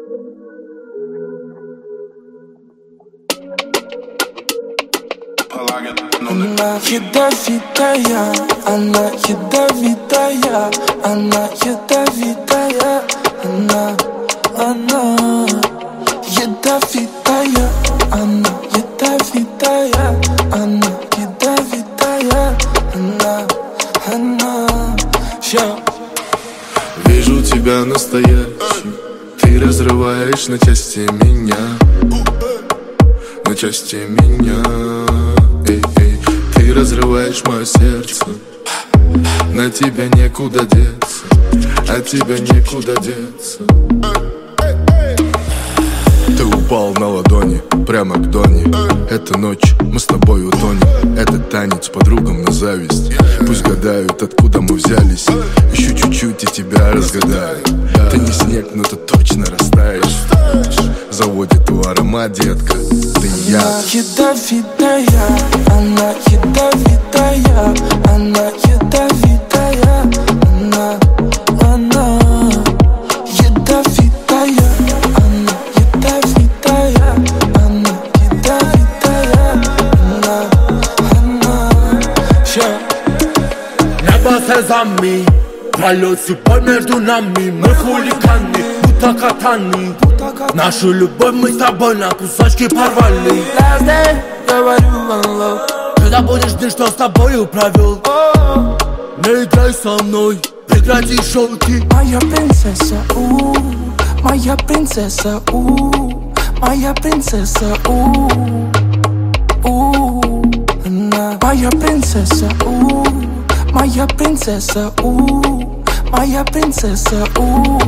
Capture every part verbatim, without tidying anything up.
Она ядовитая, она ядовитая, она ядовитая, она, она ядовитая, она ядовитая, она ядовитая, она, она. Yeah. Вижу тебя настоящий, ты разрываешь на части меня, на части меня. Эй, эй, ты разрываешь мое сердце, на тебя некуда деться, от тебя некуда деться. Ты упал на ладони, прямо к Доне. Эта ночь мы с тобой утонем. Этот танец подругам на зависть. Пусть гадают, откуда мы взялись. Еще чуть-чуть и тебя разгадаю. Ты не снег, но ты точно растаешь. Заводит твой аромат, детка, ты я. Она ядовитая, она ядовитая, она ядовитая, она, она ядовитая, она ядовитая, она ядовитая, она, она. Небо слезами, пролет судьбой между нами. Мы хулиганы, будто катаны. Нашу любовь мы с тобой на кусочки порвали. Last day, говорю one love. Когда будешь ты, что с тобою провел. Не играй со мной, прекрати шутки. Моя принцесса, у, моя принцесса, у, моя принцесса, у, у, она. Моя принцесса, у, моя принцесса, у, моя принцесса, у,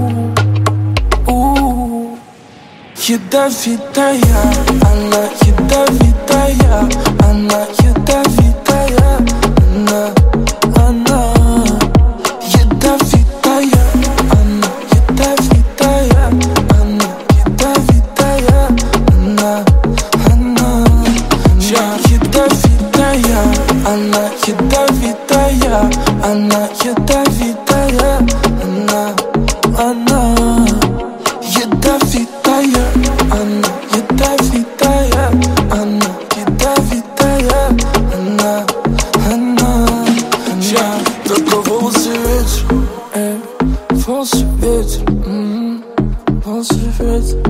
у. Ядовитая, она ядовитая, она ядовитая, она, она ядовитая, она ядовитая, она ядовитая, она, она, она ядовитая, она ядовитая, она ядовитая, она, она ядовитая, она ядовитая, она ядовитая, она, она, она. Только волосы ветер, э, волосы ветер, м-м, волосы ветер,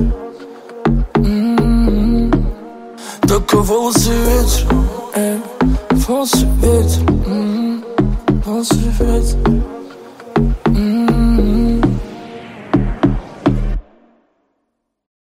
м-м. Только волосы ветер, э, волосы ветер, м-м, волосы ветер.